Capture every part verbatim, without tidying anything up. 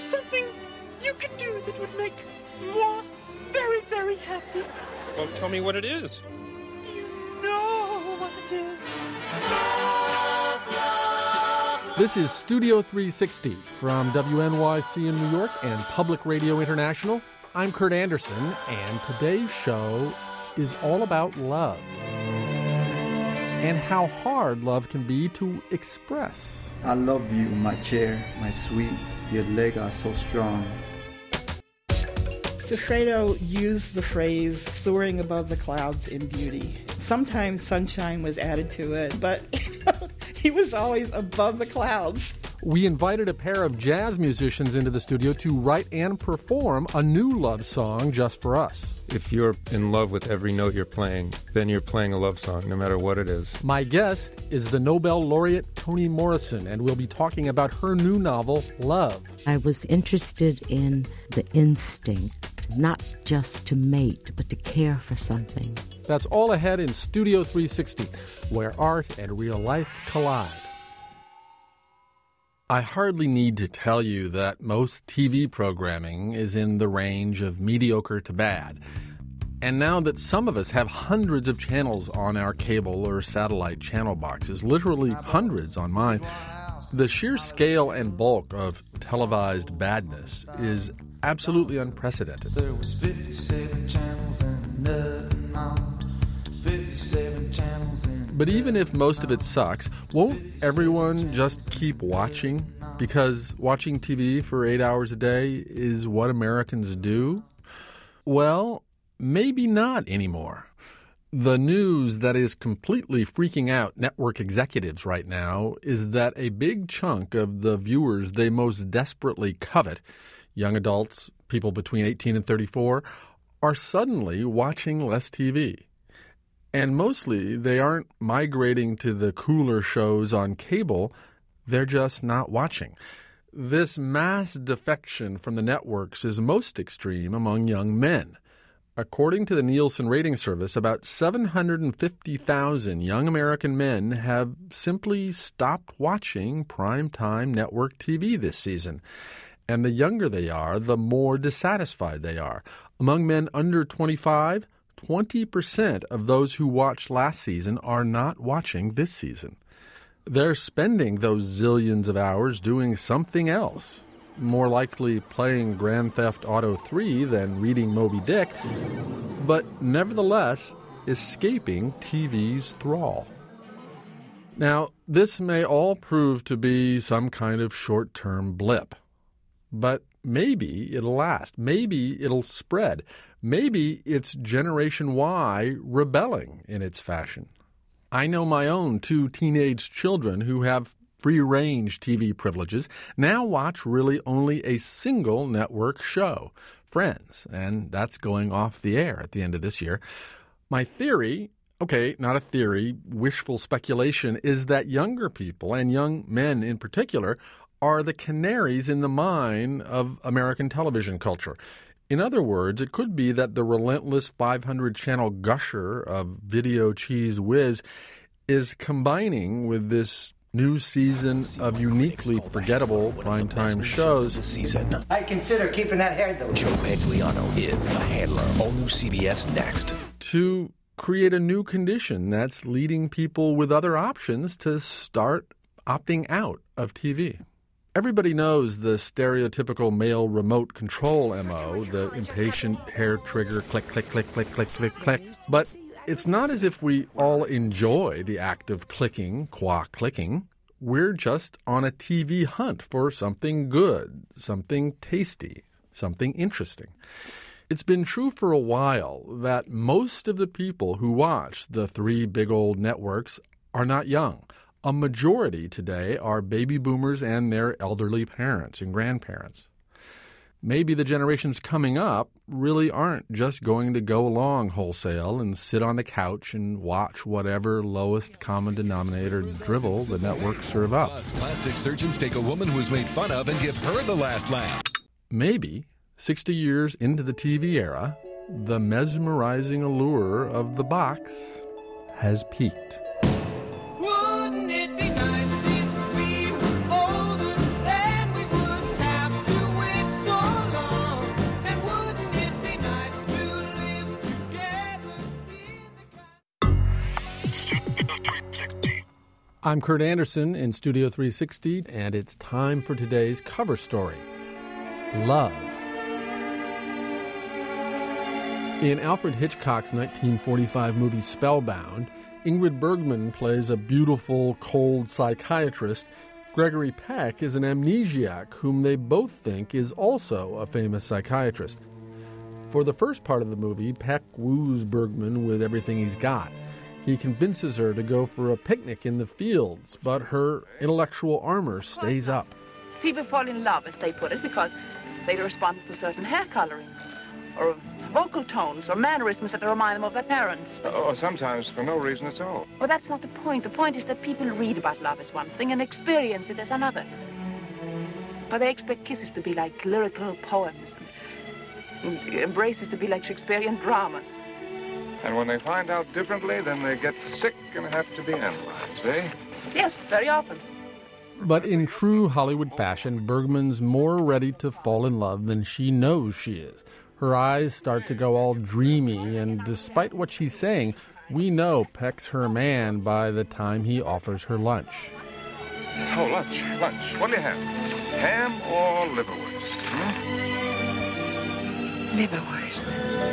something you could do that would make moi very, very happy. Well, tell me what it is. You know what it is. This is Studio three sixty from W N Y C in New York and Public Radio International. I'm Kurt Anderson, and today's show is all about love and how hard love can be to express. I love you, my chair, my sweet. Your legs are so strong. Sigfredo used the phrase soaring above the clouds in beauty. Sometimes sunshine was added to it, but he was always above the clouds. We invited a pair of jazz musicians into the studio to write and perform a new love song just for us. If you're in love with every note you're playing, then you're playing a love song, no matter what it is. My guest is the Nobel laureate Toni Morrison, and we'll be talking about her new novel, Love. I was interested in the instinct, not just to mate, but to care for something. That's all ahead in Studio three sixty, where art and real life collide. I hardly need to tell you that most T V programming is in the range of mediocre to bad. And now that some of us have hundreds of channels on our cable or satellite channel boxes, literally hundreds on mine, the sheer scale and bulk of televised badness is absolutely unprecedented. There was fifty-seven channels and nothing on. fifty-seven channels and But even if most of it sucks, won't everyone just keep watching? Because watching T V for eight hours a day is what Americans do? Well, maybe not anymore. The news that is completely freaking out network executives right now is that a big chunk of the viewers they most desperately covet, young adults, people between eighteen and thirty-four, are suddenly watching less T V. And mostly, they aren't migrating to the cooler shows on cable. They're just not watching. This mass defection from the networks is most extreme among young men. According to the Nielsen Rating Service, about seven hundred fifty thousand young American men have simply stopped watching primetime network T V this season. And the younger they are, the more dissatisfied they are. Among men under twenty-five, twenty percent of those who watched last season are not watching this season. They're spending those zillions of hours doing something else, more likely playing Grand Theft Auto three than reading Moby Dick, but nevertheless escaping T V's thrall. Now, this may all prove to be some kind of short-term blip, but maybe it'll last. Maybe it'll spread. Maybe it's Generation Y rebelling in its fashion. I know my own two teenage children who have free-range T V privileges now watch really only a single network show, Friends, and that's going off the air at the end of this year. My theory, okay, not a theory, wishful speculation, is that younger people, and young men in particular, are the canaries in the mine of American television culture. In other words, it could be that the relentless five hundred channel gusher of video cheese whiz is combining with this new season of uniquely forgettable primetime shows. I'd consider keeping that hair, though. Joe Pantoliano is the handler. All new C B S next. To create a new condition that's leading people with other options to start opting out of T V. Everybody knows the stereotypical male remote control M O, the impatient hair trigger, click, click, click, click, click, click, click. But it's not as if we all enjoy the act of clicking, qua clicking. We're just on a T V hunt for something good, something tasty, something interesting. It's been true for a while that most of the people who watch the three big old networks are not young. A majority today are baby boomers and their elderly parents and grandparents. Maybe the generations coming up really aren't just going to go along wholesale and sit on the couch and watch whatever lowest common denominator drivel the networks serve up. Plus, plastic surgeons take a woman who was made fun of and give her the last laugh. Maybe, sixty years into the T V era, the mesmerizing allure of the box has peaked. Wouldn't it be nice if we were older, then we wouldn't have to wait I'm Kurt Anderson in Studio three sixty, and it's time for today's cover story, Love. In Alfred Hitchcock's nineteen forty-five movie Spellbound, Ingrid Bergman plays a beautiful, cold psychiatrist. Gregory Peck is an amnesiac whom they both think is also a famous psychiatrist. For the first part of the movie, Peck woos Bergman with everything he's got. He convinces her to go for a picnic in the fields, but her intellectual armor stays up. People fall in love, as they put it, because they respond to certain hair coloring, or vocal tones, or mannerisms that remind them of their parents. Or sometimes for no reason at all. Well, that's not the point. The point is that people read about love as one thing and experience it as another. But they expect kisses to be like lyrical poems, and embraces to be like Shakespearean dramas. And when they find out differently, then they get sick and have to be analyzed, eh? Yes, very often. But in true Hollywood fashion, Bergman's more ready to fall in love than she knows she is. Her eyes start to go all dreamy, and despite what she's saying, we know Peck's her man by the time he offers her lunch. Oh, lunch, lunch. What do you have? Ham or liverwurst? Hmm? Liverwurst.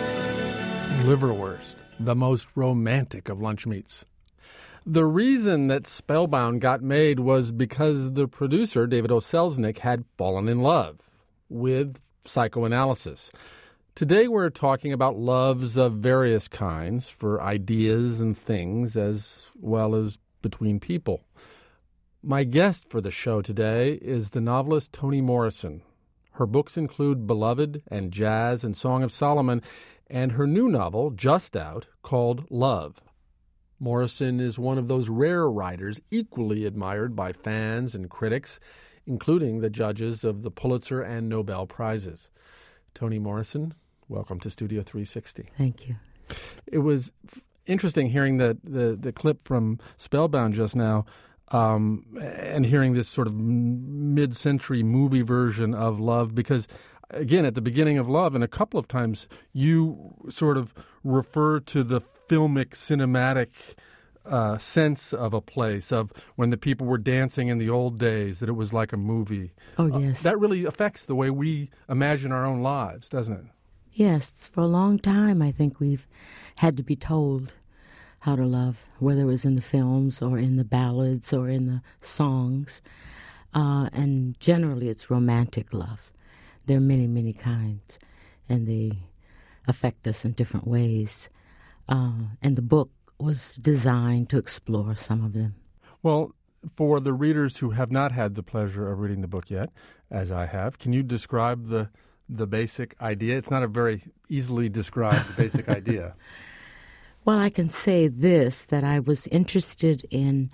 Liverwurst, the most romantic of lunch meats. The reason that Spellbound got made was because the producer, David O. Selznick, had fallen in love with psychoanalysis. Today we're talking about loves of various kinds for ideas and things as well as between people. My guest for the show today is the novelist Toni Morrison. Her books include Beloved and Jazz and Song of Solomon, and her new novel, just out, called Love. Morrison is one of those rare writers equally admired by fans and critics, including the judges of the Pulitzer and Nobel Prizes. Toni Morrison, welcome to Studio three sixty. Thank you. It was interesting hearing the, the, the clip from Spellbound just now, um, and hearing this sort of mid-century movie version of Love, because again, at the beginning of Love, and a couple of times, you sort of refer to the filmic, cinematic uh, sense of a place, of when the people were dancing in the old days, that it was like a movie. Oh, yes. Uh, that really affects the way we imagine our own lives, doesn't it? Yes. For a long time, I think we've had to be told how to love, whether it was in the films or in the ballads or in the songs. Uh, and generally, it's romantic love. There are many, many kinds, and they affect us in different ways. Uh, and the book was designed to explore some of them. Well, for the readers who have not had the pleasure of reading the book yet, as I have, can you describe the the basic idea? It's not a very easily described basic idea. Well, I can say this, that I was interested in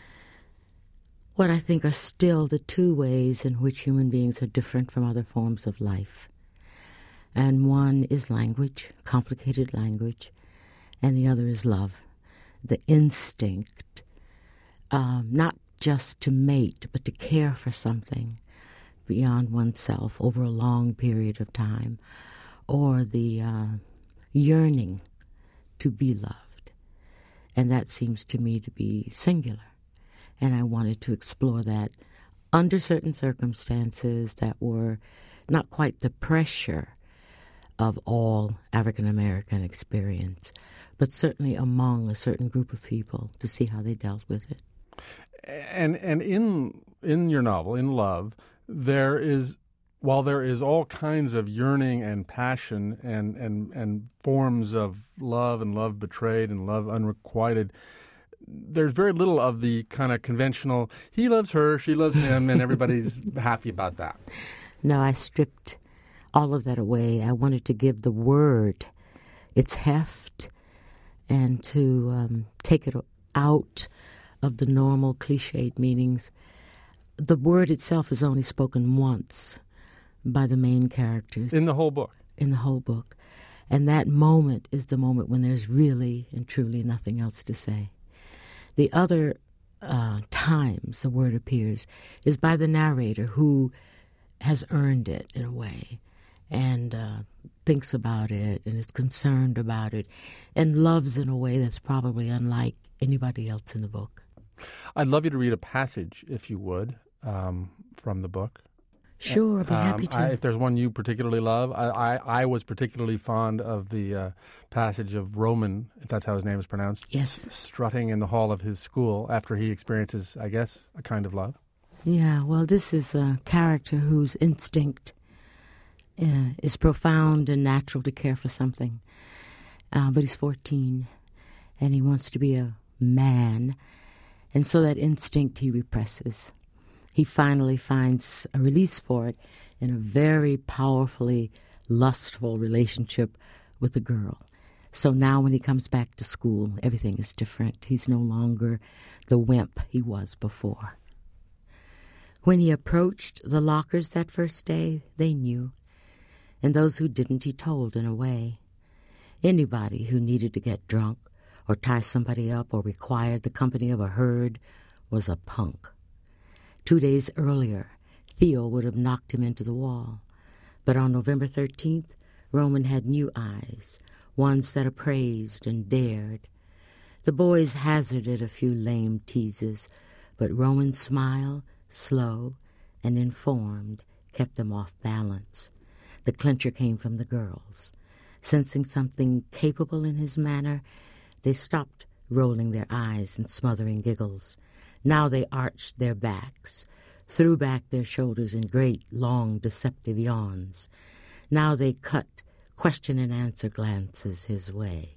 what I think are still the two ways in which human beings are different from other forms of life. And one is language, complicated language, and the other is love, the instinct, um, not just to mate, but to care for something beyond oneself over a long period of time, or the uh, yearning to be loved. And that seems to me to be singular. And I wanted to explore that under certain circumstances that were not quite the pressure of all African-American experience, but certainly among a certain group of people, to see how they dealt with it. And and in in your novel, in Love, there is, while there is all kinds of yearning and passion and, and, and forms of love and love betrayed and love unrequited, there's very little of the kind of conventional, he loves her, she loves him, and everybody's happy about that. No, I stripped all of that away. I wanted to give the word its heft and to um, take it out of the normal cliched meanings. The word itself is only spoken once by the main characters. In the whole book? In the whole book. And that moment is the moment when there's really and truly nothing else to say. The other uh, times the word appears is by the narrator, who has earned it in a way and uh, thinks about it and is concerned about it and loves in a way that's probably unlike anybody else in the book. I'd love you to read a passage, if you would, um, from the book. Sure, I'd be happy um, to. I, if there's one you particularly love, I, I, I was particularly fond of the uh, passage of Roman, if that's how his name is pronounced, yes. s- strutting in the hall of his school after he experiences, I guess, a kind of love. Yeah, well, this is a character whose instinct uh, is profound and natural to care for something. Uh, but he's fourteen, and he wants to be a man, and so that instinct he represses. He finally finds a release for it in a very powerfully lustful relationship with a girl. So now when he comes back to school, everything is different. He's no longer the wimp he was before. When he approached the lockers that first day, they knew. And those who didn't, he told in a way. Anybody who needed to get drunk or tie somebody up or required the company of a herd was a punk. Two days earlier, Theo would have knocked him into the wall. But on November thirteenth, Roman had new eyes, ones that appraised and dared. The boys hazarded a few lame teases, but Roman's smile, slow and informed, kept them off balance. The clincher came from the girls. Sensing something capable in his manner, they stopped rolling their eyes and smothering giggles. Now they arched their backs, threw back their shoulders in great, long, deceptive yawns. Now they cut question-and-answer glances his way.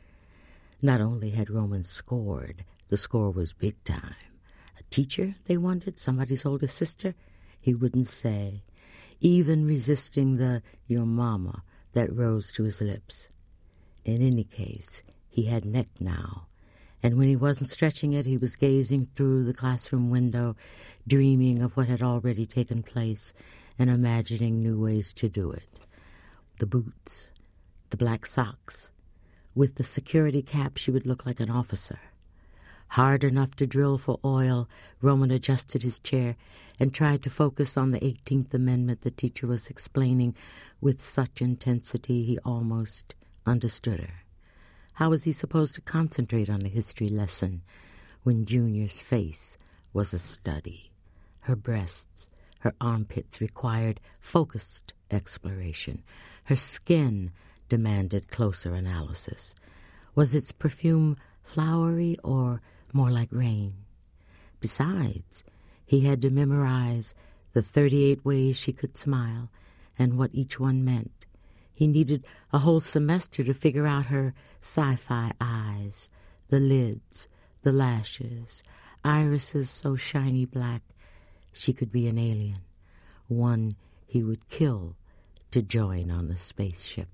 Not only had Roman scored, the score was big time. A teacher, they wondered, somebody's older sister? He wouldn't say, even resisting the "your mama" that rose to his lips. In any case, he had neck now. And when he wasn't stretching it, he was gazing through the classroom window, dreaming of what had already taken place and imagining new ways to do it. The boots, the black socks. With the security cap, she would look like an officer. Hard enough to drill for oil, Roman adjusted his chair and tried to focus on the eighteenth Amendment the teacher was explaining with such intensity he almost understood her. How was he supposed to concentrate on a history lesson when Junior's face was a study? Her breasts, her armpits required focused exploration. Her skin demanded closer analysis. Was its perfume flowery or more like rain? Besides, he had to memorize the thirty-eight ways she could smile and what each one meant. He needed a whole semester to figure out her sci-fi eyes, the lids, the lashes, irises so shiny black she could be an alien, one he would kill to join on the spaceship.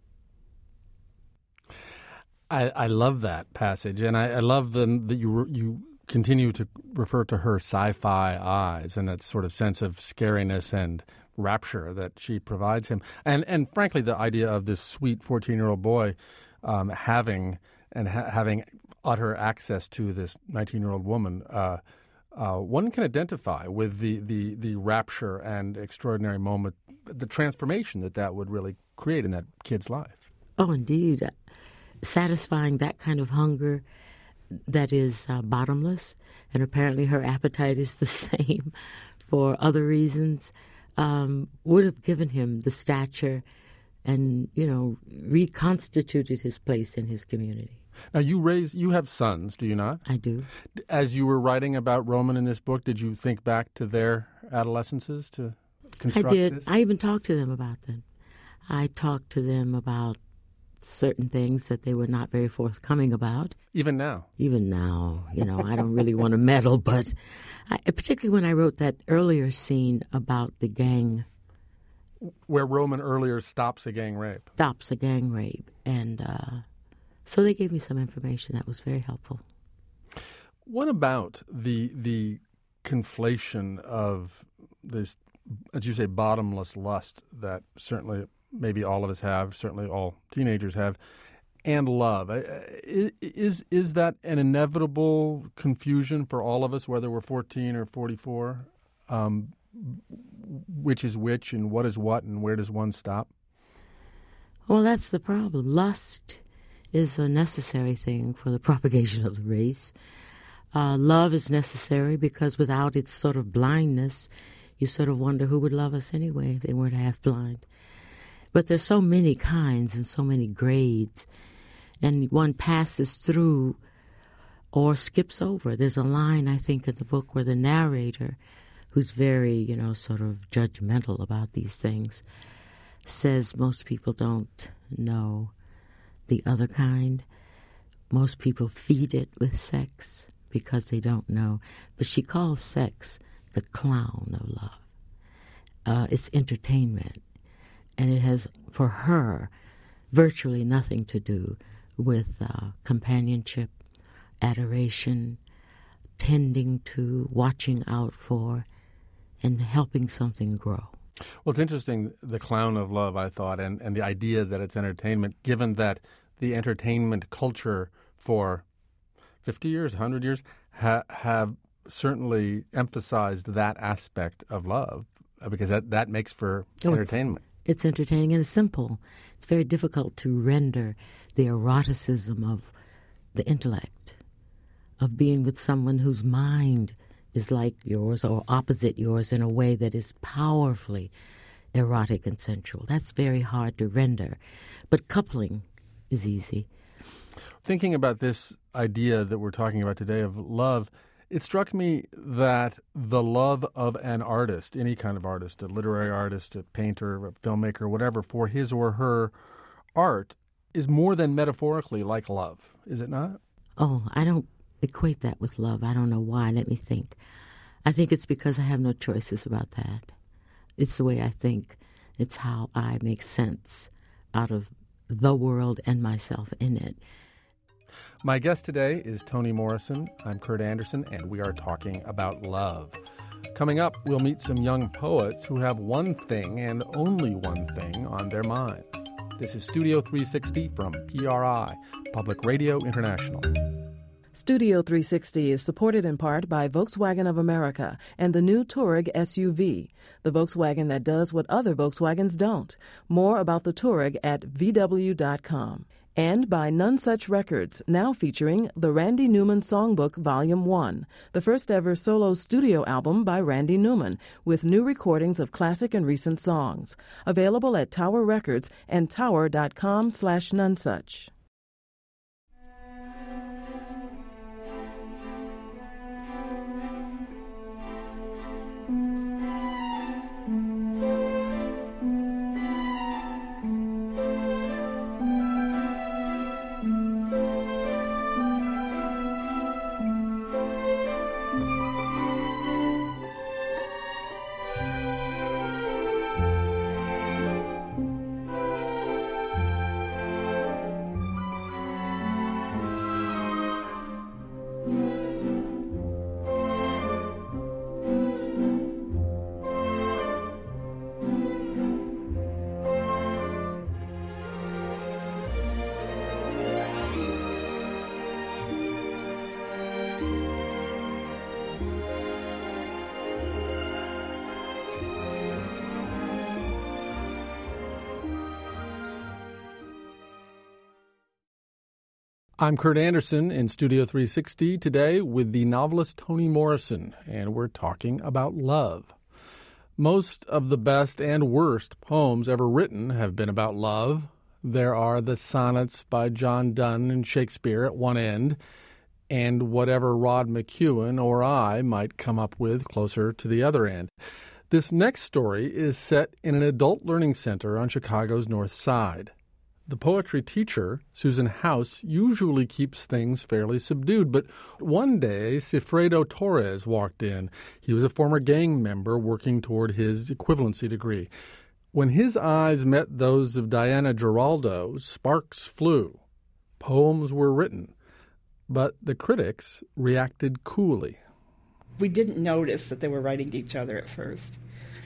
I, I love that passage, and I, I love the, that you you continue to refer to her sci-fi eyes and that sort of sense of scariness and rapture that she provides him. And and frankly, the idea of this sweet fourteen-year-old boy um, having and ha- having utter access to this nineteen-year-old woman, uh, uh, one can identify with the, the, the rapture and extraordinary moment, the transformation that that would really create in that kid's life. Oh, indeed. Satisfying that kind of hunger that is uh, bottomless, and apparently her appetite is the same for other reasons, um, would have given him the stature and, you know, reconstituted his place in his community. Now, you raise, you have sons, do you not? I do. As you were writing about Roman in this book, did you think back to their adolescences to construct I did. this? I even talked to them about them. I talked to them about certain things that they were not very forthcoming about. Even now? Even now. You know, I don't really want to meddle, but I, particularly when I wrote that earlier scene about the gang. Where Roman earlier stops a gang rape. Stops a gang rape. And uh, so they gave me some information that was very helpful. What about the the conflation of this, as you say, bottomless lust that certainly maybe all of us have, certainly all teenagers have, and love? Is is that an inevitable confusion for all of us, whether we're fourteen or forty-four? Um, which is which and what is what and where does one stop? Well, that's the problem. Lust is a necessary thing for the propagation of the race. Uh, love is necessary because without its sort of blindness, you sort of wonder who would love us anyway if they weren't half blind. But there's so many kinds and so many grades, and one passes through or skips over. There's a line, I think, in the book where the narrator, who's very, you know, sort of judgmental about these things, says most people don't know the other kind. Most people feed it with sex because they don't know. But she calls sex the clown of love. Uh, it's entertainment. And it has, for her, virtually nothing to do with uh, companionship, adoration, tending to, watching out for, and helping something grow. Well, it's interesting, the clown of love, I thought, and, and the idea that it's entertainment, given that the entertainment culture for fifty years, one hundred years, ha- have certainly emphasized that aspect of love, because that, that makes for oh, entertainment. It's, it's entertaining and it's simple. It's very difficult to render the eroticism of the intellect, of being with someone whose mind is like yours or opposite yours in a way that is powerfully erotic and sensual. That's very hard to render. But coupling is easy. Thinking about this idea that we're talking about today of love, it struck me that the love of an artist, any kind of artist, a literary artist, a painter, a filmmaker, whatever, for his or her art is more than metaphorically like love, is it not? Oh, I don't equate that with love. I don't know why. Let me think. I think it's because I have no choices about that. It's the way I think. It's how I make sense out of the world and myself in it. My guest today is Toni Morrison. I'm Kurt Anderson, and we are talking about love. Coming up, we'll meet some young poets who have one thing and only one thing on their minds. This is Studio three sixty from P R I, Public Radio International. Studio three sixty is supported in part by Volkswagen of America and the new Touareg S U V, the Volkswagen that does what other Volkswagens don't. More about the Touareg at V W dot com. And by None Such Records, now featuring the Randy Newman Songbook Volume one, the first ever solo studio album by Randy Newman, with new recordings of classic and recent songs. Available at Tower Records and tower dot com slash nonesuch. I'm Kurt Anderson in Studio three sixty today with the novelist Toni Morrison, and we're talking about love. Most of the best and worst poems ever written have been about love. There are the sonnets by John Donne and Shakespeare at one end, and whatever Rod McEwen or I might come up with closer to the other end. This next story is set in an adult learning center on Chicago's North Side. The poetry teacher, Susan House, usually keeps things fairly subdued, but one day Cifredo Torres walked in. He was a former gang member working toward his equivalency degree. When his eyes met those of Diana Giraldo, sparks flew. Poems were written, but the critics reacted coolly. We didn't notice that they were writing to each other at first.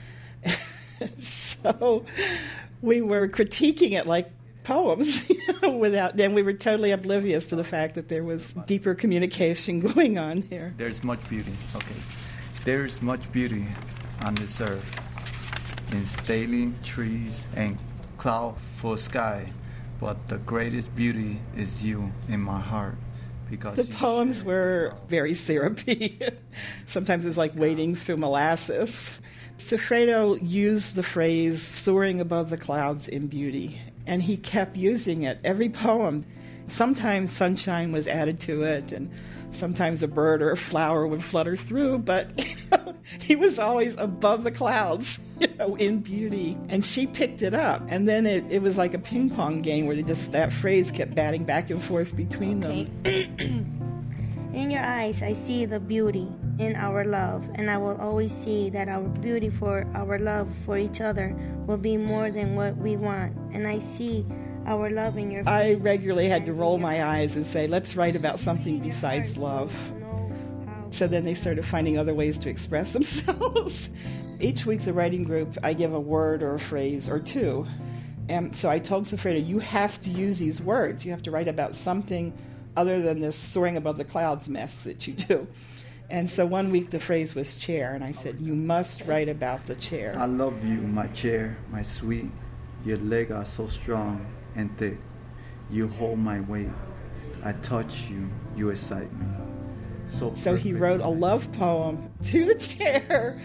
So we were critiquing it like poems, you know, without, then we were totally oblivious to the fact that there was deeper communication going on here. There's much beauty, okay. There's much beauty on this earth, in stately trees and cloud-full sky, but the greatest beauty is you in my heart. because The you poems share were love. very syrupy. Sometimes it's like wading through molasses. Sigfredo used the phrase soaring above the clouds in beauty, and he kept using it. Every poem, sometimes sunshine was added to it, and sometimes a bird or a flower would flutter through, but you know, he was always above the clouds, you know, in beauty. And she picked it up, and then it, it was like a ping pong game where they just that phrase kept batting back and forth between Okay. them. In your eyes, I see the beauty in our love, and I will always see that our beauty for our love for each other will be more than what we want. And I see our love in your face. I regularly had to roll my eyes and say, let's write about something besides love. So then they started finding other ways to express themselves. Each week, the writing group, I give a word or a phrase or two. And so I told Sigfredo, you have to use these words. You have to write about something other than this soaring above the clouds mess that you do. And so one week the phrase was chair, and I said, you must write about the chair. I love you, my chair, my sweet. Your legs are so strong and thick. You hold my weight. I touch you. You excite me. So, so he wrote a love poem to the chair,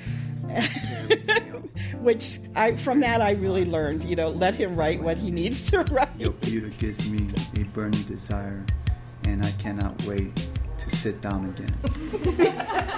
which I, from that I really learned, you know, let him write what he needs to write. Your beauty gives me a burning desire, and I cannot wait to sit down again.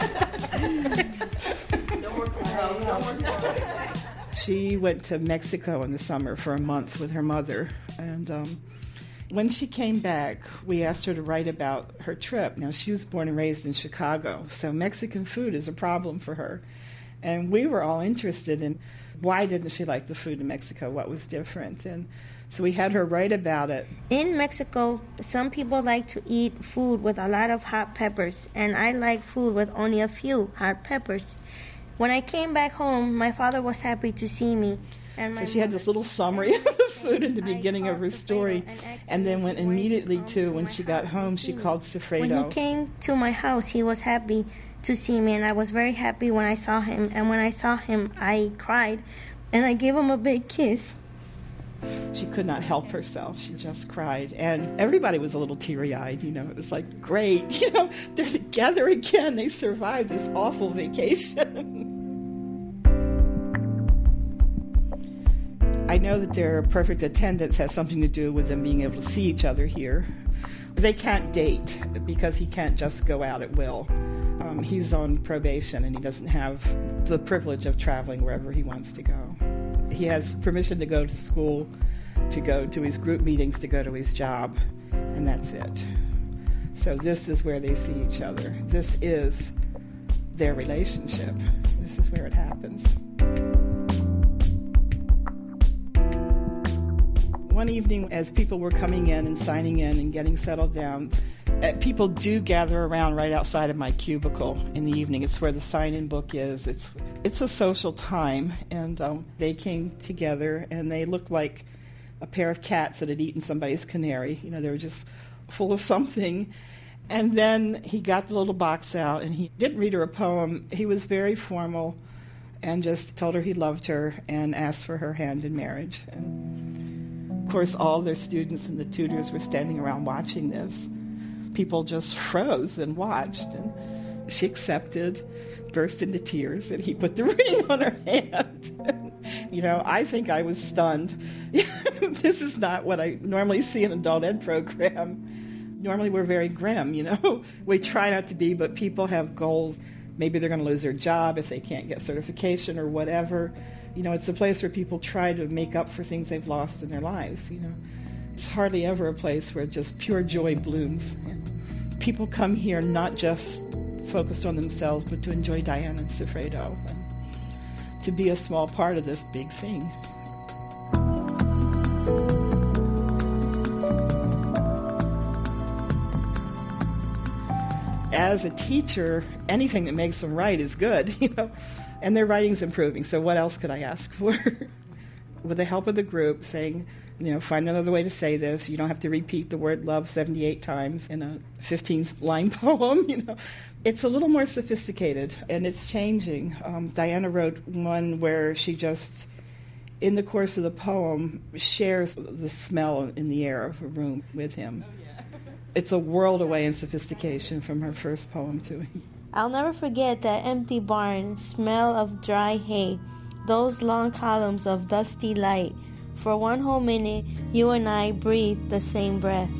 No more clouds, no more story. She went to Mexico in the summer for a month with her mother, and um, when she came back, we asked her to write about her trip. Now, she was born and raised in Chicago, so Mexican food is a problem for her. And we were all interested in why didn't she like the food in Mexico, what was different. And so we had her write about it. In Mexico, some people like to eat food with a lot of hot peppers, and I like food with only a few hot peppers. When I came back home, my father was happy to see me. And so she had this little summary of the food in the beginning of her story, and then went immediately to, when she got home, she called Sigfredo. When he came to my house, he was happy to see me, and I was very happy when I saw him. And when I saw him, I cried, and I gave him a big kiss. She could not help herself. She just cried. And everybody was a little teary-eyed, you know. It was like, great, you know, they're together again. They survived this awful vacation. I know that their perfect attendance has something to do with them being able to see each other here. They can't date because he can't just go out at will. Um, he's on probation, and he doesn't have the privilege of traveling wherever he wants to go. He has permission to go to school, to go to his group meetings, to go to his job, and that's it. So this is where they see each other. This is their relationship. This is where it happens. One evening, as people were coming in and signing in and getting settled down, uh, people do gather around right outside of my cubicle in the evening. It's where the sign-in book is. It's it's a social time, and um, they came together, and they looked like a pair of cats that had eaten somebody's canary. You know, they were just full of something. And then he got the little box out, and he didn't read her a poem. He was very formal and just told her he loved her and asked for her hand in marriage. And of course, all their students and the tutors were standing around watching this. People just froze and watched, and she accepted, burst into tears, and he put the ring on her hand. You know, I think I was stunned. This is not what I normally see in an adult ed program. Normally we're very grim, you know. We try not to be, but people have goals. Maybe they're going to lose their job if they can't get certification or whatever. You know, it's a place where people try to make up for things they've lost in their lives, you know. It's hardly ever a place where just pure joy blooms. And people come here not just focused on themselves, but to enjoy Diana and Sigfredo, and to be a small part of this big thing. As a teacher, anything that makes them write is good, you know, and their writing's improving, so what else could I ask for? With the help of the group, saying, you know, find another way to say this. You don't have to repeat the word love seventy-eight times in a fifteen-line poem, you know. It's a little more sophisticated, and it's changing. Um, Diana wrote one where she just, in the course of the poem, shares the smell in the air of a room with him. it's a world away in sophistication from her first poem to me. I'll never forget that empty barn, smell of dry hay, those long columns of dusty light. For one whole minute, you and I breathed the same breath.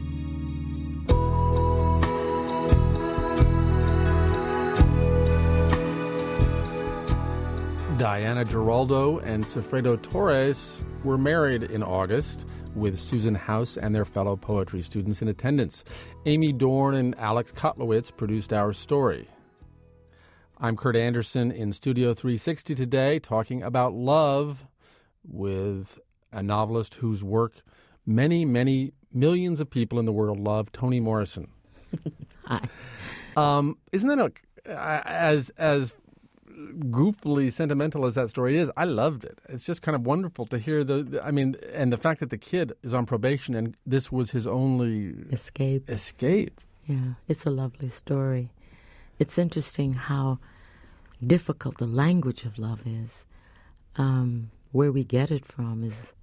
Diana Giraldo and Sifredo Torres were married in August, with Susan House and their fellow poetry students in attendance. Amy Dorn and Alex Kotlowitz produced our story. I'm Kurt Anderson in Studio three sixty today, talking about love with a novelist whose work many, many millions of people in the world love, Toni Morrison. Hi. Um, isn't that a, as as goofily sentimental as that story is? I loved it. It's just kind of wonderful to hear the, the. I mean, and the fact that the kid is on probation and this was his only escape. Escape. Yeah, it's a lovely story. It's interesting how difficult the language of love is. Um, where we get it from is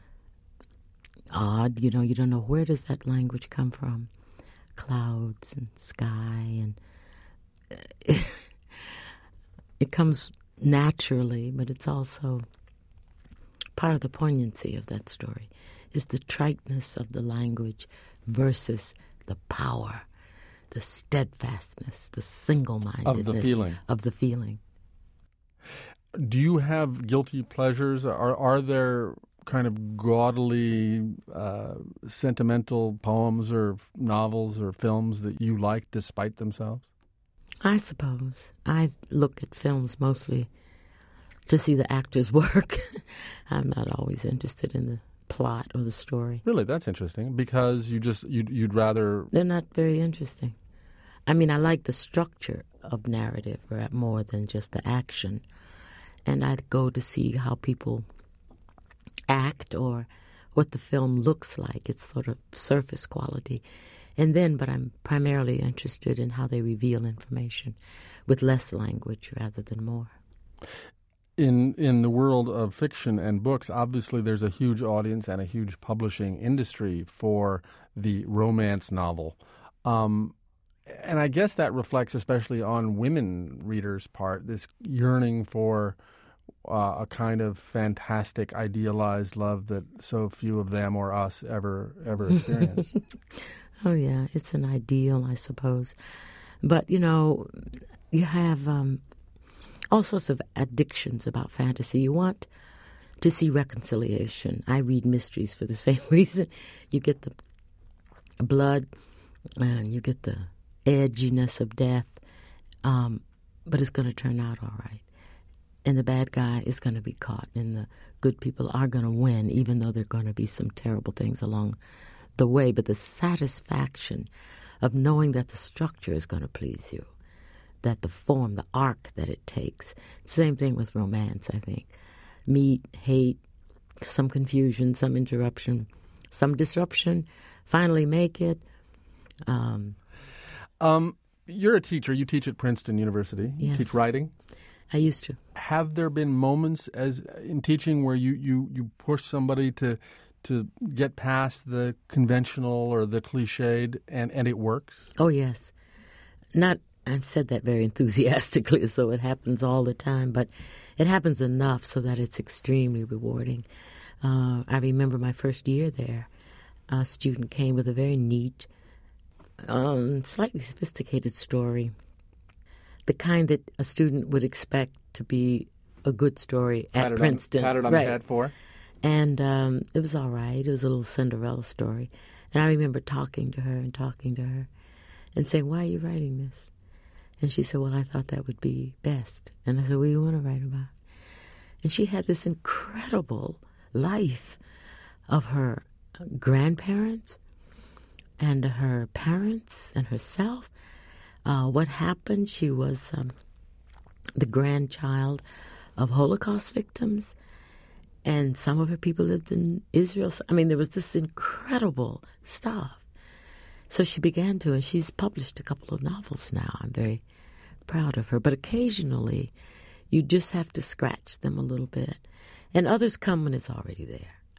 odd. You know, you don't know where does that language come from. Clouds and sky and uh, it comes naturally, but it's also part of the poignancy of that story is the triteness of the language versus the power, the steadfastness, the single-mindedness of the feeling. Of the feeling. Do you have guilty pleasures? Are are there kind of gaudily uh, sentimental poems or novels or films that you like despite themselves? I suppose. I look at films mostly to see the actors work. I'm not always interested in the plot or the story. Really, that's interesting because you just you'd, you'd rather. They're not very interesting. I mean, I like the structure of narrative more than just the action, and I'd go to see how people act or what the film looks like. It's sort of surface quality. And then, but I'm primarily interested in how they reveal information with less language rather than more. In in the world of fiction and books, obviously there's a huge audience and a huge publishing industry for the romance novel. Um, and I guess that reflects especially on women readers' part, this yearning for uh, a kind of fantastic, idealized love that so few of them or us ever ever experience. Oh, yeah, it's an ideal, I suppose. But, you know, you have um, all sorts of addictions about fantasy. You want to see reconciliation. I read mysteries for the same reason. You get the blood, and you get the edginess of death, um, but it's going to turn out all right. And the bad guy is going to be caught, and the good people are going to win, even though there are going to be some terrible things along the way, but the satisfaction of knowing that the structure is going to please you, that the form, the arc that it takes. Same thing with romance, I think. Meet, hate, some confusion, some interruption, some disruption, finally make it. Um, um, you're a teacher. You teach at Princeton University. You yes. teach writing. I used to. Have there been moments as in teaching where you, you, you push somebody to to get past the conventional or the cliched, and, and it works? Oh, yes. Not, I've said that very enthusiastically as though it happens all the time, but it happens enough so that it's extremely rewarding. Uh, I remember my first year there, a student came with a very neat, um, slightly sophisticated story, the kind that a student would expect to be a good story at patted Princeton. On, patted on right. the head for? And um, it was all right. It was a little Cinderella story. And I remember talking to her and talking to her and saying, why are you writing this? And she said, well, I thought that would be best. And I said, what do you want to write about? And she had this incredible life of her grandparents and her parents and herself. Uh, what happened, she was um, the grandchild of Holocaust victims. And some of her people lived in Israel. I mean, there was this incredible stuff. So she began to, and she's published a couple of novels now. I'm very proud of her. But occasionally, you just have to scratch them a little bit. And others come when it's already there.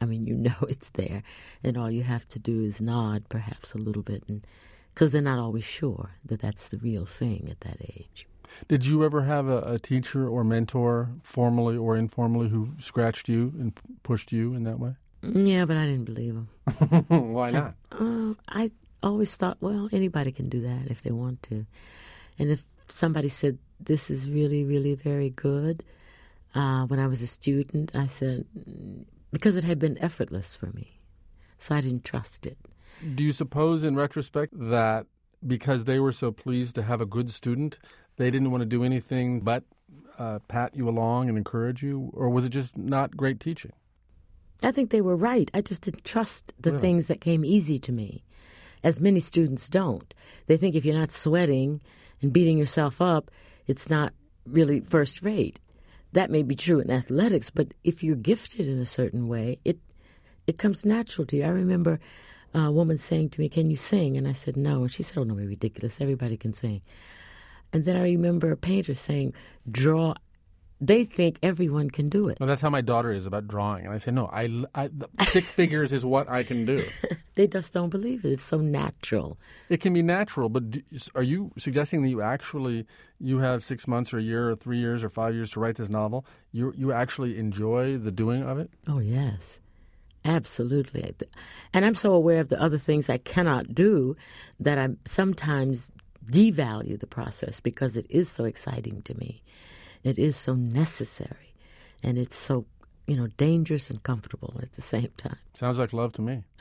I mean, you know it's there, and all you have to do is nod perhaps a little bit, and because they're not always sure that that's the real thing at that age. Did you ever have a, a teacher or mentor, formally or informally, who scratched you and p- pushed you in that way? Yeah, but I didn't believe him. Why not? I, uh, I always thought, well, anybody can do that if they want to. And if somebody said, this is really, really very good, uh, when I was a student, I said, because it had been effortless for me, so I didn't trust it. Do you suppose, in retrospect, that because they were so pleased to have a good student, they didn't want to do anything but uh, pat you along and encourage you? Or was it just not great teaching? I think they were right. I just didn't trust the Really? things that came easy to me, as many students don't. They think if you're not sweating and beating yourself up, it's not really first rate. That may be true in athletics, but if you're gifted in a certain way, it it comes natural to you. I remember a woman saying to me, can you sing? And I said, no. And she said, oh, no, we're ridiculous. Everybody can sing. And then I remember a painter saying, draw. They think everyone can do it. Well, that's how my daughter is about drawing. And I say, no, I, I, the stick figures is what I can do. They just don't believe it. It's so natural. It can be natural, but do, are you suggesting that you actually, you have six months or a year or three years or five years to write this novel? You you actually enjoy the doing of it? Oh, yes. Absolutely. And I'm so aware of the other things I cannot do that I sometimes devalue the process because it is so exciting to me. It is so necessary, and it's so, you know, dangerous and comfortable at the same time. Sounds like love to me.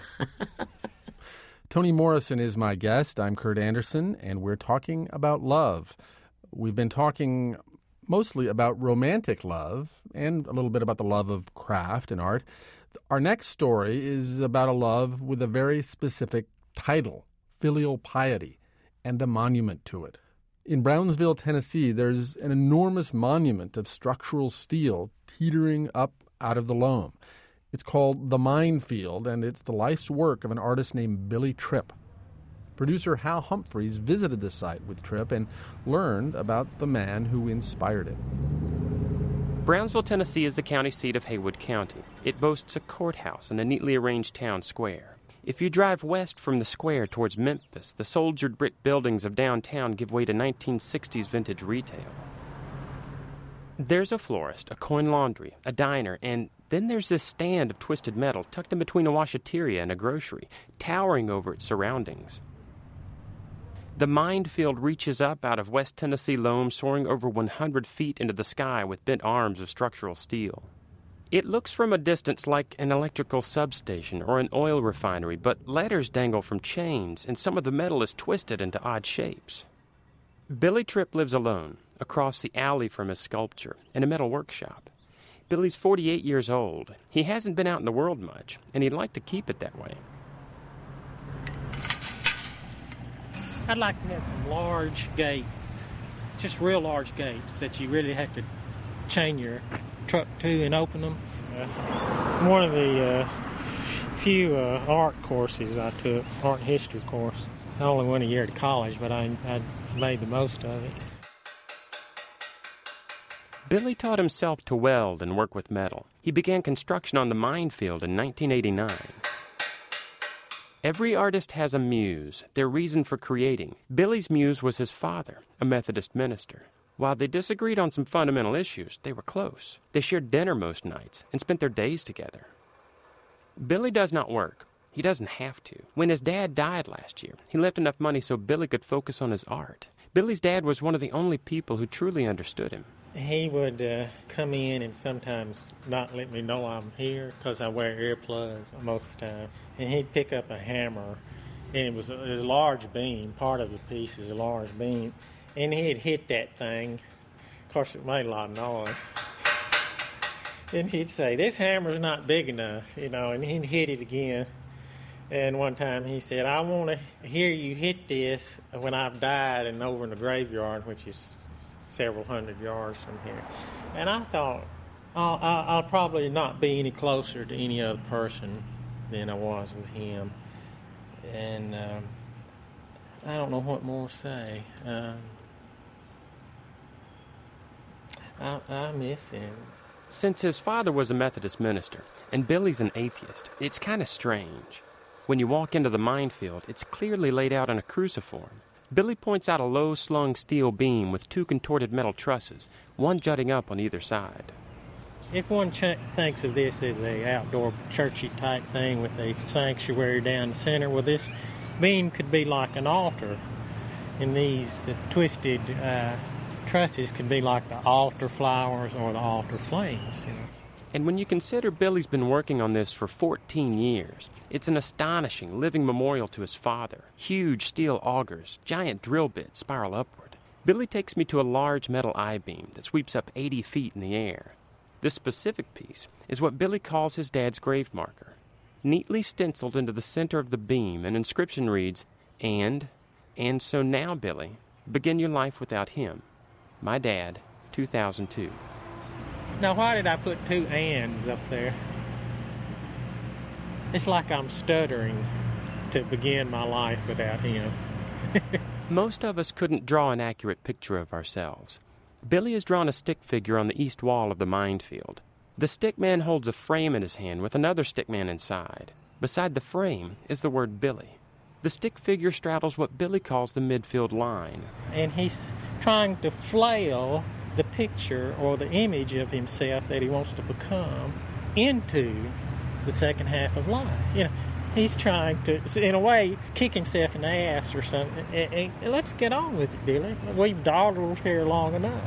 Toni Morrison is my guest. I'm Kurt Anderson, and we're talking about love. We've been talking mostly about romantic love and a little bit about the love of craft and art. Our next story is about a love with a very specific title, filial piety, and a monument to it. In Brownsville, Tennessee, there's an enormous monument of structural steel teetering up out of the loam. It's called The Minefield, and it's the life's work of an artist named Billy Tripp. Producer Hal Humphreys visited the site with Tripp and learned about the man who inspired it. Brownsville, Tennessee is the county seat of Haywood County. It boasts a courthouse and a neatly arranged town square. If you drive west from the square towards Memphis, the soldiered brick buildings of downtown give way to nineteen sixties vintage retail. There's a florist, a coin laundry, a diner, and then there's this stand of twisted metal tucked in between a washateria and a grocery, towering over its surroundings. The Minefield reaches up out of West Tennessee loam, soaring over one hundred feet into the sky with bent arms of structural steel. It looks from a distance like an electrical substation or an oil refinery, but letters dangle from chains, and some of the metal is twisted into odd shapes. Billy Tripp lives alone, across the alley from his sculpture, in a metal workshop. Billy's forty-eight years old. He hasn't been out in the world much, and he'd like to keep it that way. I'd like to have some large gates, just real large gates that you really have to chain your truck to and open them. Uh, one of the uh, few uh, art courses I took, art and history course. I only went a year to college, but I, I made the most of it. Billy taught himself to weld and work with metal. He began construction on the Minefield in nineteen eighty-nine. Every artist has a muse, their reason for creating. Billy's muse was his father, a Methodist minister. While they disagreed on some fundamental issues, they were close. They shared dinner most nights and spent their days together. Billy does not work. He doesn't have to. When his dad died last year, he left enough money so Billy could focus on his art. Billy's dad was one of the only people who truly understood him. He would uh, come in and sometimes not let me know I'm here because I wear earplugs most of the time. And he'd pick up a hammer, and it was a, it was a large beam. Part of the piece is a large beam. And he'd hit that thing. Of course, it made a lot of noise. And he'd say, this hammer's not big enough, you know, and he'd hit it again. And one time he said, I want to hear you hit this when I've died and over in the graveyard, which is several hundred yards from here. And I thought, I'll, I'll probably not be any closer to any other person than I was with him. And um, I don't know what more to say. Um, I, I miss him. Since his father was a Methodist minister and Billy's an atheist, it's kind of strange. When you walk into the minefield, it's clearly laid out in a cruciform. Billy points out a low-slung steel beam with two contorted metal trusses, one jutting up on either side. If one ch- thinks of this as a outdoor churchy type thing with a sanctuary down the center, well, this beam could be like an altar, and these uh, twisted uh, trusses could be like the altar flowers or the altar flames. You know. And when you consider Billy's been working on this for fourteen years, it's an astonishing living memorial to his father. Huge steel augers, giant drill bits spiral upward. Billy takes me to a large metal I-beam that sweeps up eighty feet in the air. This specific piece is what Billy calls his dad's grave marker. Neatly stenciled into the center of the beam, an inscription reads, And, and so now, Billy, begin your life without him. My dad, two thousand two. Now, why did I put two ands up there? It's like I'm stuttering to begin my life without him. Most of us couldn't draw an accurate picture of ourselves. Billy has drawn a stick figure on the east wall of the minefield. The stick man holds a frame in his hand with another stick man inside. Beside the frame is the word Billy. The stick figure straddles what Billy calls the midfield line. And he's trying to flail the picture or the image of himself that he wants to become into the second half of life. You know, he's trying to, in a way, kick himself in the ass or something. And, and let's get on with it, Billy. We've dawdled here long enough.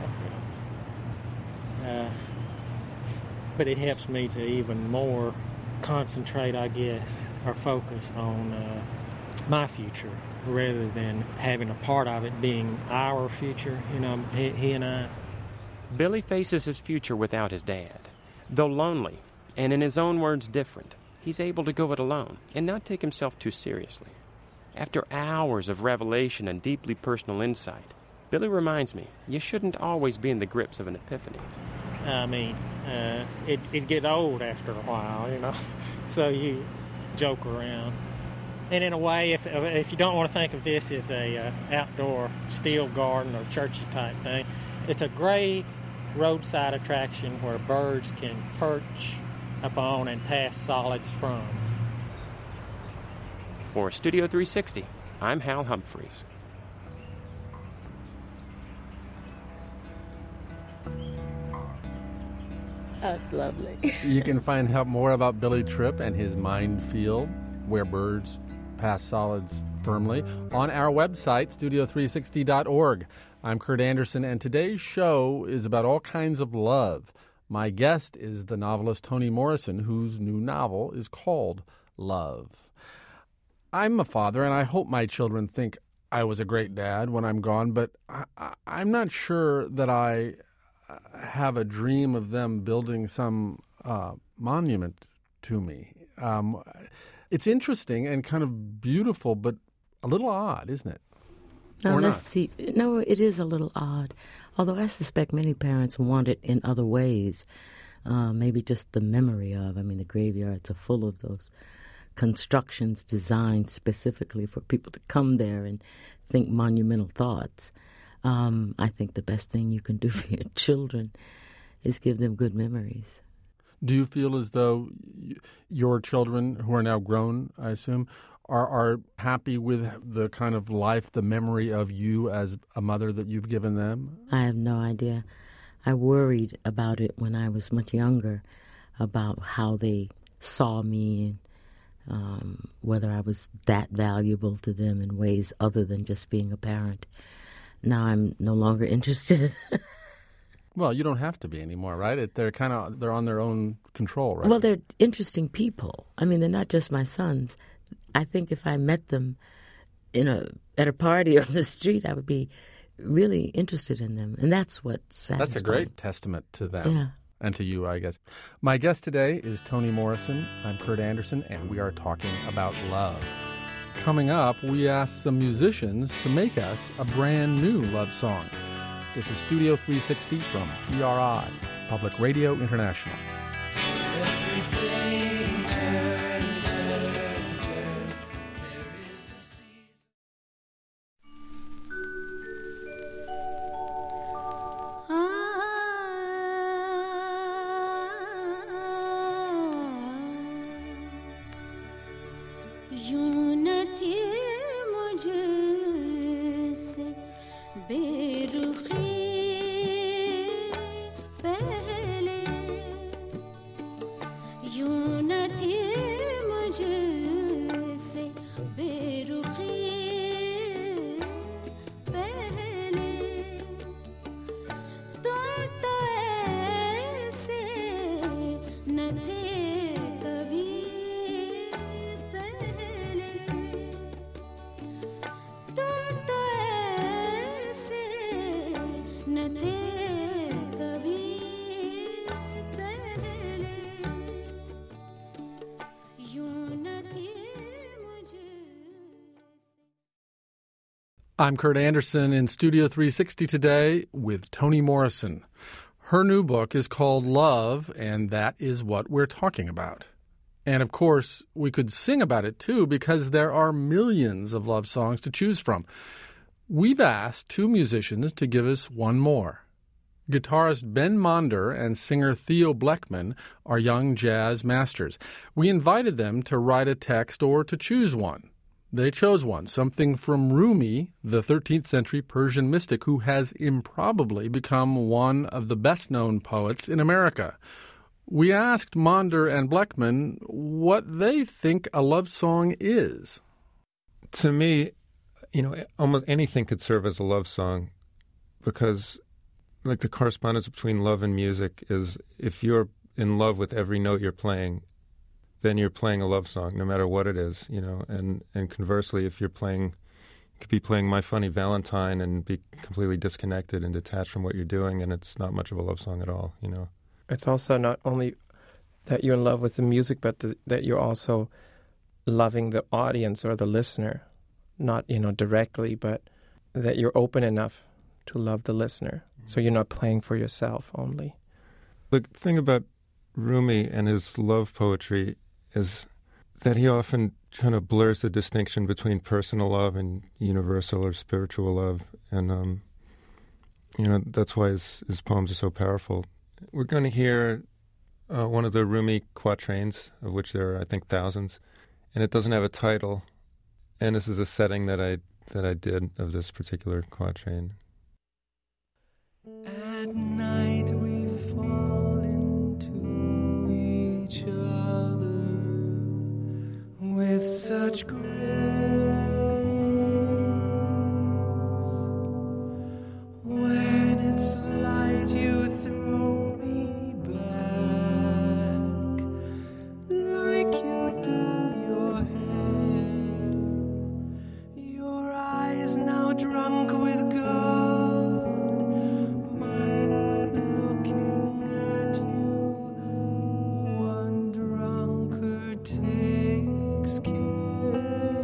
Uh, but it helps me to even more concentrate, I guess, or focus on uh, my future rather than having a part of it being our future, you know, he, he and I. Billy faces his future without his dad. Though lonely, and in his own words different, he's able to go it alone and not take himself too seriously. After hours of revelation and deeply personal insight, Billy reminds me you shouldn't always be in the grips of an epiphany. I mean, uh, it, it'd get old after a while, you know, so you joke around. And in a way, if if you don't want to think of this as a uh, outdoor steel garden or churchy type thing, it's a gray roadside attraction where birds can perch upon and pass solids from. For Studio three sixty, I'm Hal Humphreys. That's lovely. You can find out more about Billy Tripp and his minefield, where birds pass solids firmly, on our website, studio three sixty dot org. I'm Kurt Anderson, and today's show is about all kinds of love. My guest is the novelist Toni Morrison, whose new novel is called Love. I'm a father, and I hope my children think I was a great dad when I'm gone, but I, I, I'm not sure that I have a dream of them building some uh, monument to me. Um, it's interesting and kind of beautiful, but a little odd, isn't it? Now, or let's not? see. No, it is a little odd, although I suspect many parents want it in other ways. Uh, maybe just the memory of, I mean, the graveyards are full of those constructions designed specifically for people to come there and think monumental thoughts. Um, I think the best thing you can do for your children is give them good memories. Do you feel as though y- your children, who are now grown, I assume, are, are happy with the kind of life, the memory of you as a mother that you've given them? I have no idea. I worried about it when I was much younger, about how they saw me and um, whether I was that valuable to them in ways other than just being a parent. Now I'm no longer interested. Well, you don't have to be anymore, right? It, they're kind of they're on their own control, right? Well, they're interesting people. I mean, they're not just my sons. I think if I met them in a at a party on the street, I would be really interested in them, and that's what satisfies. That's a great testament to them. Yeah. And to you, I guess. My guest today is Toni Morrison. I'm Kurt Anderson, and we are talking about love. Coming up, we asked some musicians to make us a brand new love song. This is Studio three sixty from P R I, Public Radio International. I'm Kurt Anderson in Studio three sixty today with Toni Morrison. Her new book is called Love, and that is what we're talking about. And, of course, we could sing about it, too, because there are millions of love songs to choose from. We've asked two musicians to give us one more. Guitarist Ben Monder and singer Theo Bleckmann are young jazz masters. We invited them to write a text or to choose one. They chose one, something from Rumi, the thirteenth century Persian mystic who has improbably become one of the best-known poets in America. We asked Monder and Bleckmann what they think a love song is. To me, you know, almost anything could serve as a love song because, like, the correspondence between love and music is if you're in love with every note you're playing, then you're playing a love song, no matter what it is, you know. And, and conversely, if you're playing, you could be playing My Funny Valentine and be completely disconnected and detached from what you're doing, and it's not much of a love song at all, you know. It's also not only that you're in love with the music, but the, that you're also loving the audience or the listener, not, you know, directly, but that you're open enough to love the listener. So you're not playing for yourself only. The thing about Rumi and his love poetry is that he often kind of blurs the distinction between personal love and universal or spiritual love. And, um, you know, that's why his, his poems are so powerful. We're going to hear uh, one of the Rumi quatrains, of which there are, I think, thousands. And it doesn't have a title. And this is a setting that I, that I did of this particular quatrain. At night we fall into each other with such grace. When it's light, you throw me back like you do your hair. Your eyes now drunk with gold, mine with looking at you. One drunkard takes care.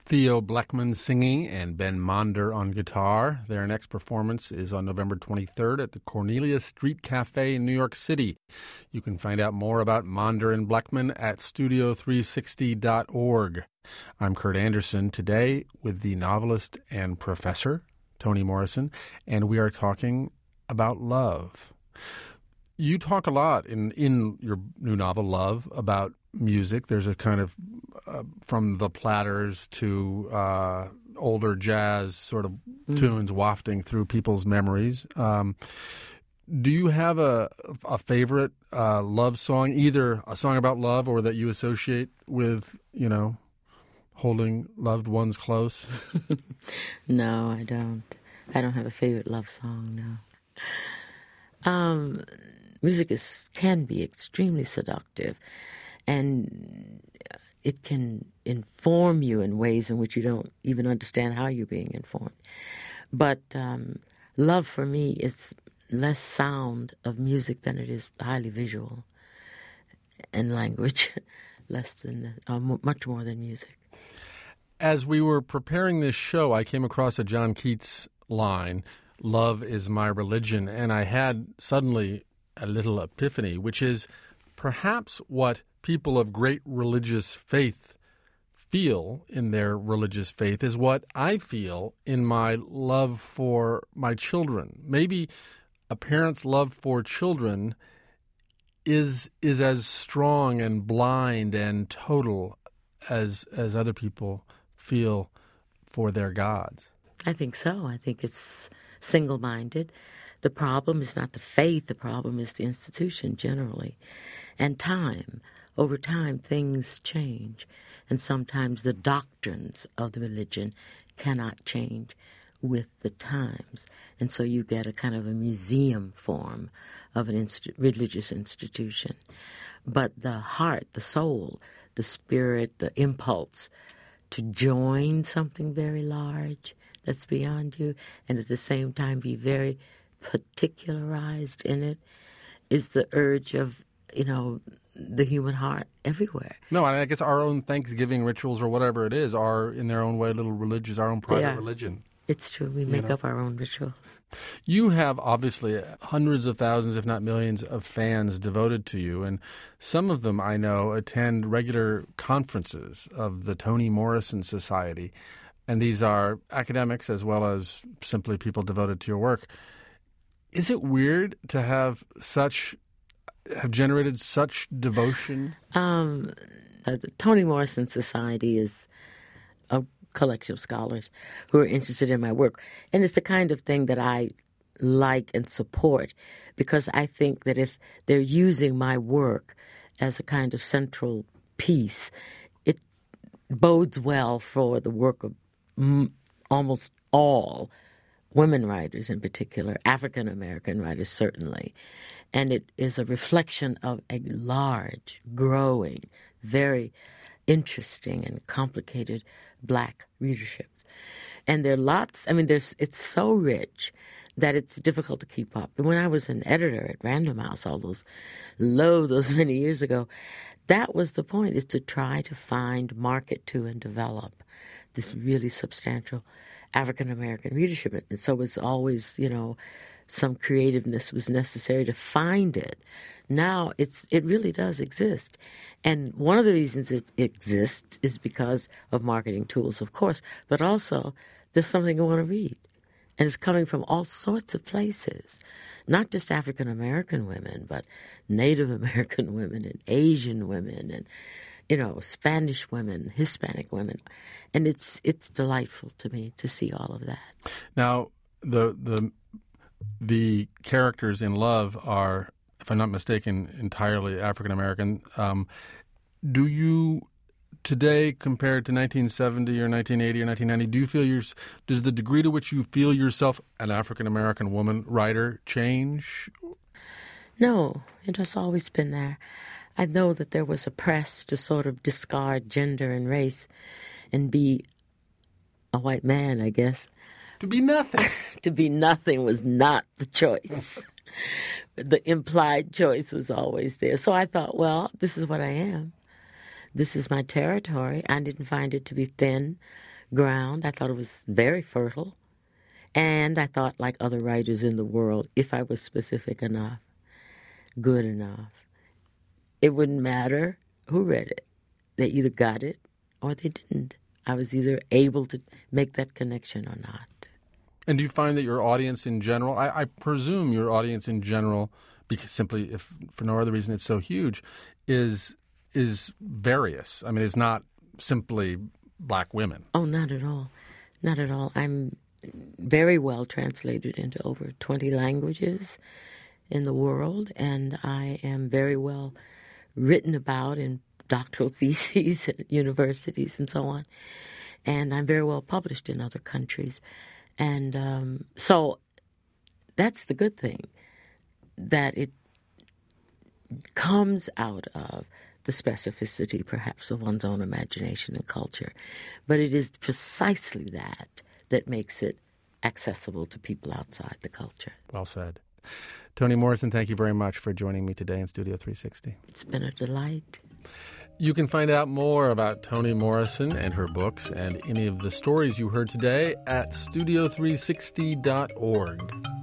Theo Bleckman singing and Ben Monder on guitar. Their next performance is on November twenty-third at the Cornelia Street Cafe in New York City. You can find out more about Monder and Bleckman at studio three sixty dot org. I'm Kurt Anderson, today with the novelist and professor, Toni Morrison, and we are talking about love. You talk a lot in, in your new novel, Love, about music. There's a kind of, uh, from the Platters to uh, older jazz sort of mm. tunes wafting through people's memories. Um, do you have a, a favorite uh, love song, either a song about love or that you associate with, you know, holding loved ones close? No, I don't. I don't have a favorite love song, no. Um, music is can be extremely seductive, and it can inform you in ways in which you don't even understand how you're being informed. But um, love for me is less sound of music than it is highly visual, and language, less than uh, much more than music. As we were preparing this show, I came across a John Keats line, "Love is my religion," and I had suddenly a little epiphany, which is perhaps what people of great religious faith feel in their religious faith is what I feel in my love for my children. Maybe a parent's love for children is is as strong and blind and total as as other people feel for their gods. I think so. I think it's single-minded. The problem is not the faith. The problem is the institution generally. And time. Over time, things change. And sometimes the doctrines of the religion cannot change with the times. And so you get a kind of a museum form of an inst- religious institution. But the heart, the soul, the spirit, the impulse to join something very large that's beyond you, and at the same time be very particularized in it, is the urge of, you know, the human heart everywhere. No, and I guess our own Thanksgiving rituals or whatever it is are, in their own way, little religions, our own private religion. It's true. We make you know? up our own rituals. You have, obviously, hundreds of thousands, if not millions, of fans devoted to you, and some of them, I know, attend regular conferences of the Toni Morrison Society, and these are academics as well as simply people devoted to your work. Is it weird to have such, have generated such devotion? Um, the Toni Morrison Society is a collection of scholars who are interested in my work. And it's the kind of thing that I like and support, because I think that if they're using my work as a kind of central piece, it bodes well for the work of m- almost all women writers in particular, African-American writers certainly. And it is a reflection of a large, growing, very interesting and complicated black readership. And there are lots, I mean, there's it's so rich that it's difficult to keep up. And when I was an editor at Random House all those, lo, those many years ago, that was the point, is to try to find, market to, and develop this really substantial African-American readership. And so it was always, you know, some creativeness was necessary to find it. Now it's it really does exist. And one of the reasons it exists is because of marketing tools, of course, but also there's something you want to read. And it's coming from all sorts of places, not just African-American women, but Native American women and Asian women and, you know, Spanish women, Hispanic women. And it's it's delightful to me to see all of that. Now, the the the characters in Love are, if I'm not mistaken, entirely African-American. Um, do you, today, compared to nineteen seventy or nineteen eighty or nineteen ninety, do you feel your, does the degree to which you feel yourself an African-American woman writer change? No, it has always been there. I know that there was a press to sort of discard gender and race and be a white man, I guess. To be nothing. To be nothing was not the choice. The implied choice was always there. So I thought, well, this is what I am. This is my territory. I didn't find it to be thin, ground. I thought it was very fertile. And I thought, like other writers in the world, if I was specific enough, good enough, it wouldn't matter who read it. They either got it or they didn't. I was either able to make that connection or not. And do you find that your audience in general, I, I presume your audience in general, because simply, if for no other reason it's so huge, is is various? I mean, it's not simply black women. Oh, not at all. Not at all. I'm very well translated into over twenty languages in the world, and I am very well written about in doctoral theses at universities and so on. And I'm very well published in other countries. And um, so that's the good thing, that it comes out of the specificity, perhaps, of one's own imagination and culture. But it is precisely that that makes it accessible to people outside the culture. Well said. Toni Morrison, thank you very much for joining me today in Studio three sixty. It's been a delight. You can find out more about Toni Morrison and her books and any of the stories you heard today at studio three sixty dot org.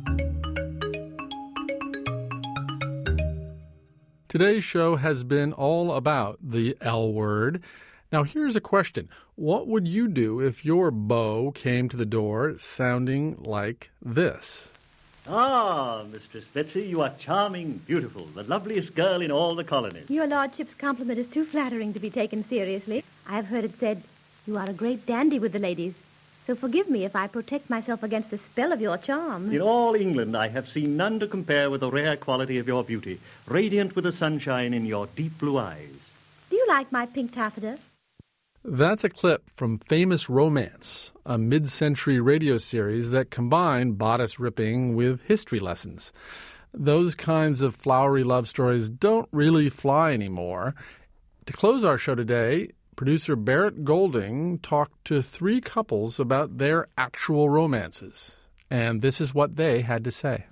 Today's show has been all about the L word. Now, here's a question. What would you do if your beau came to the door sounding like this? Ah, Mistress Betsy, you are charming, beautiful, the loveliest girl in all the colonies. Your lordship's compliment is too flattering to be taken seriously. I have heard it said, you are a great dandy with the ladies. So forgive me if I protect myself against the spell of your charm. In all England, I have seen none to compare with the rare quality of your beauty, radiant with the sunshine in your deep blue eyes. Do you like my pink taffeta? That's a clip from Famous Romance, a mid-century radio series that combined bodice ripping with history lessons. Those kinds of flowery love stories don't really fly anymore. To close our show today, producer Barrett Golding talked to three couples about their actual romances. And this is what they had to say.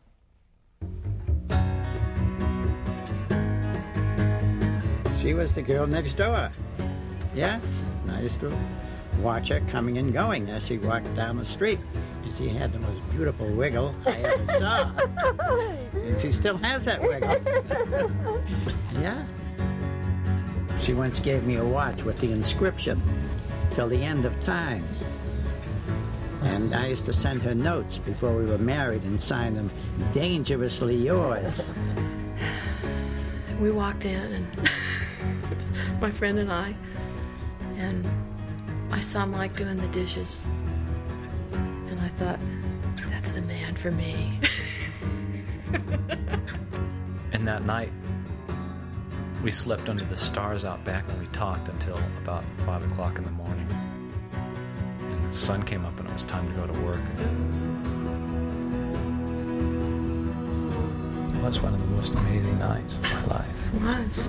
She was the girl next door. Yeah? I used to watch her coming and going as she walked down the street. And she had the most beautiful wiggle I ever saw. And she still has that wiggle. Yeah. She once gave me a watch with the inscription, "Till the end of time." And I used to send her notes before we were married and sign them, "Dangerously yours." We walked in, and my friend and I, and I saw Mike doing the dishes. And I thought, that's the man for me. And that night, we slept under the stars out back, and we talked until about five o'clock in the morning. And the sun came up and it was time to go to work. It was one of the most amazing nights of my life. It was.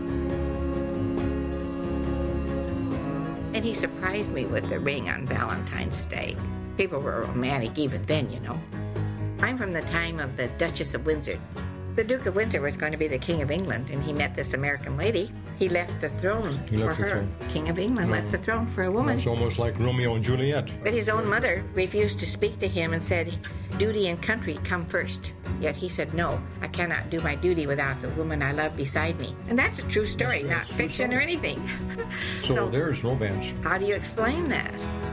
And he surprised me with the ring on Valentine's Day. People were romantic even then, you know. I'm from the time of the Duchess of Windsor. The Duke of Windsor was going to be the King of England, and he met this American lady. He left the throne He for left the her. throne. King of England Yeah. left the throne for a woman. It's almost like Romeo and Juliet. But his own mother refused to speak to him and said, duty and country come first. Yet he said, no, I cannot do my duty without the woman I love beside me. And that's a true story, That's- not that's true fiction or anything. So, So- there's romance. How do you explain that?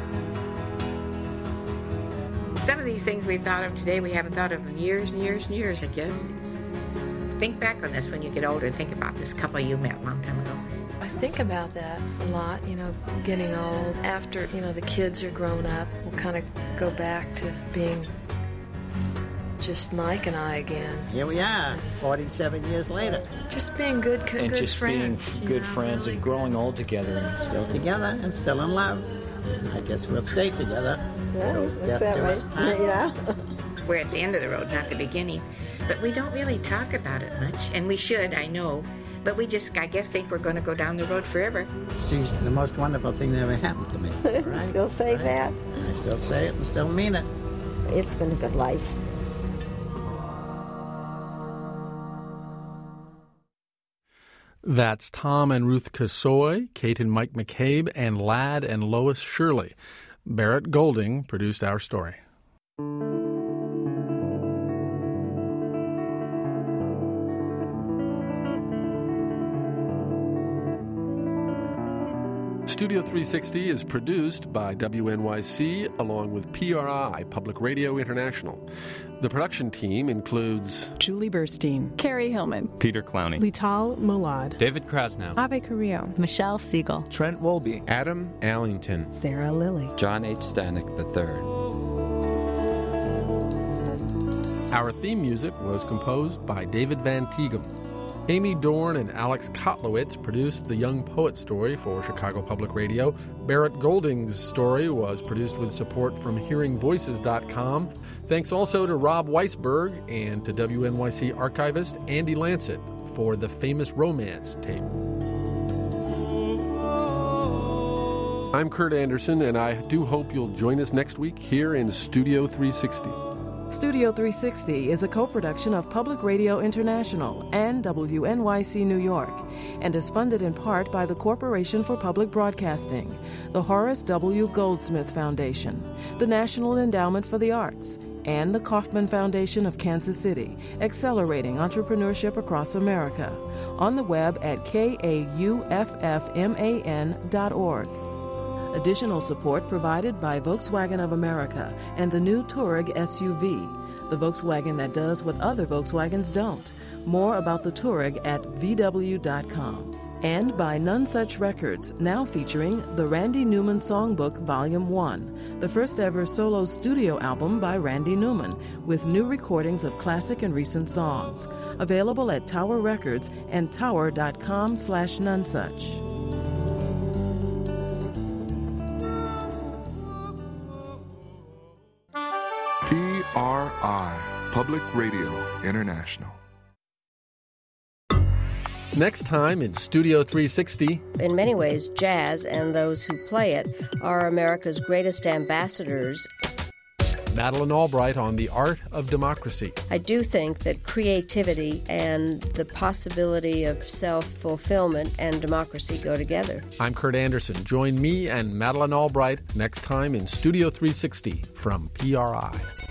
Some of these things we've thought of today we haven't thought of in years and years and years, I guess. Think back on this when you get older. Think about this couple you met a long time ago. I think about that a lot, you know, getting old. After, you know, the kids are grown up, we'll kind of go back to being just Mike and I again. Here we are, forty-seven years later. Just being good, good And just friends. being you good know, friends really. and growing old together. And Still together and still in love. I guess we'll stay together. till death do us part. We're at the end of the road, not the beginning. But we don't really talk about it much. And we should, I know. But we just, I guess, think we're going to go down the road forever. She's the most wonderful thing that ever happened to me. Right? Still say Right? that? I still say it and still mean it. It's been a good life. That's Tom and Ruth Kasoy, Kate and Mike McCabe, and Lad and Lois Shirley. Barrett Golding produced our story. Studio three sixty is produced by W N Y C along with P R I, Public Radio International. The production team includes Julie Burstein, Carrie Hillman, Peter Clowney, Lital Mulad, David Krasnow, Ave Carrillo, Michelle Siegel, Trent Wolby, Adam Allington, Sarah Lilly, John H. Stanek the third. Our theme music was composed by David Van Tighem. Amy Dorn and Alex Kotlowitz produced the Young Poet story for Chicago Public Radio. Barrett Golding's story was produced with support from hearing voices dot com. Thanks also to Rob Weisberg and to W N Y C archivist Andy Lancet for the famous romance tape. I'm Kurt Anderson, and I do hope you'll join us next week here in Studio three sixty. Studio three sixty is a co-production of Public Radio International and W N Y C New York and is funded in part by the Corporation for Public Broadcasting, the Horace W. Goldsmith Foundation, the National Endowment for the Arts, and the Kauffman Foundation of Kansas City, accelerating entrepreneurship across America. On the web at K A U F F M A N dot org. Additional support provided by Volkswagen of America and the new Touareg S U V, the Volkswagen that does what other Volkswagens don't. More about the Touareg at V W dot com. And by None Such Records, now featuring the Randy Newman Songbook Volume one, the first ever solo studio album by Randy Newman, with new recordings of classic and recent songs. Available at Tower Records and tower dot com slash nonesuch. P R I, Public Radio International. Next time in Studio three sixty. In many ways, jazz and those who play it are America's greatest ambassadors. Madeleine Albright on the art of democracy. I do think that creativity and the possibility of self-fulfillment and democracy go together. I'm Kurt Anderson. Join me and Madeleine Albright next time in Studio three sixty from P R I.